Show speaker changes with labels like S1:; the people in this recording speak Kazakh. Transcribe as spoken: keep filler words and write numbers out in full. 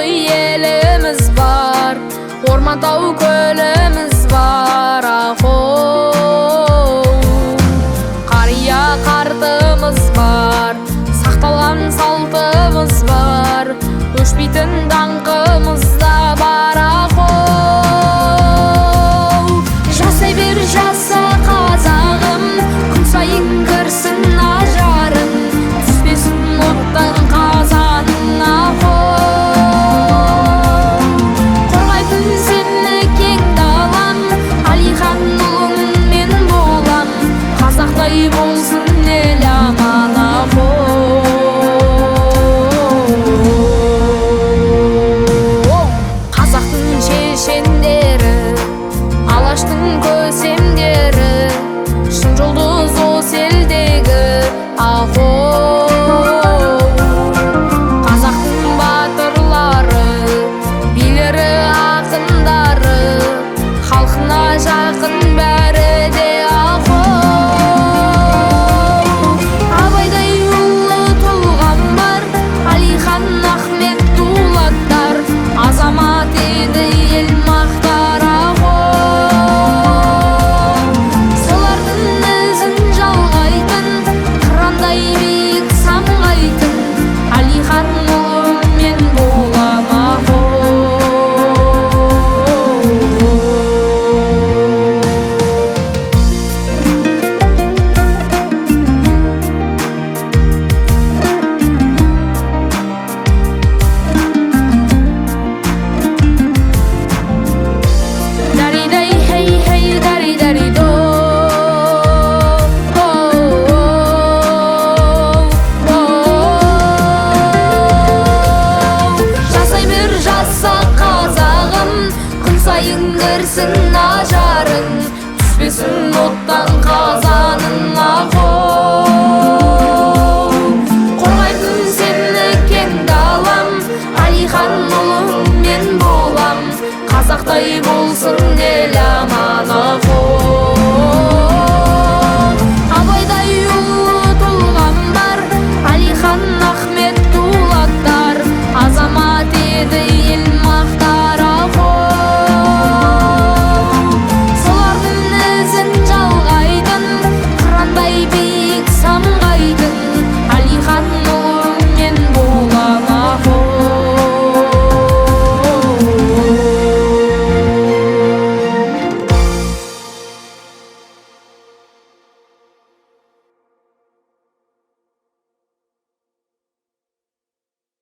S1: еліміз бар, орман тау көліміз бар. Ахоу, қария қартымыз бар, сақталған салтымыз бар, өшпейтін даңқымыз да бар. Ахоу, жасай бер жаса қазағым, күн сайын кірсін ажарың, түспесін оттан қазаның. Ахоу, қорғайтын сені кең далам, Әлихан ұлың мен болам, қазақтай болсын ел аман. Ахоу, қазақтың шешендері, алаштың көсемдері, шын жұлдыз осы елдегі. Ахоу, қазақтың батырлары, билері, ақындары, халқына жақын бәрі де. Ахоу, абайдай ұлы тұлғам бар, Әлихан Ахмет дулаттар, азамат еді ел мақтар. Ахоу, солардың ізін жалғайтын, қырандай биік самғайтын, Әлихан ұлы мен болам. Ахоу, даридай хей хей дари дари до, жасай бер жаса қазағым, күн сайын кірсін ажарың, түспесін оттан қазаның. Ахоу, қорғайтын сені кең далам, Әлихан ұлың мен болам, қазақтай болсын ел аман.